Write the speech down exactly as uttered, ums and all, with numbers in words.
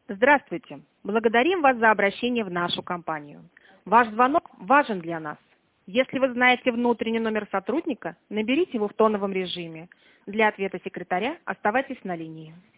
Здравствуйте! Благодарим вас за обращение в нашу компанию. Ваш звонок важен для нас. Если вы знаете внутренний номер сотрудника, наберите его в тоновом режиме. Для ответа секретаря оставайтесь на линии.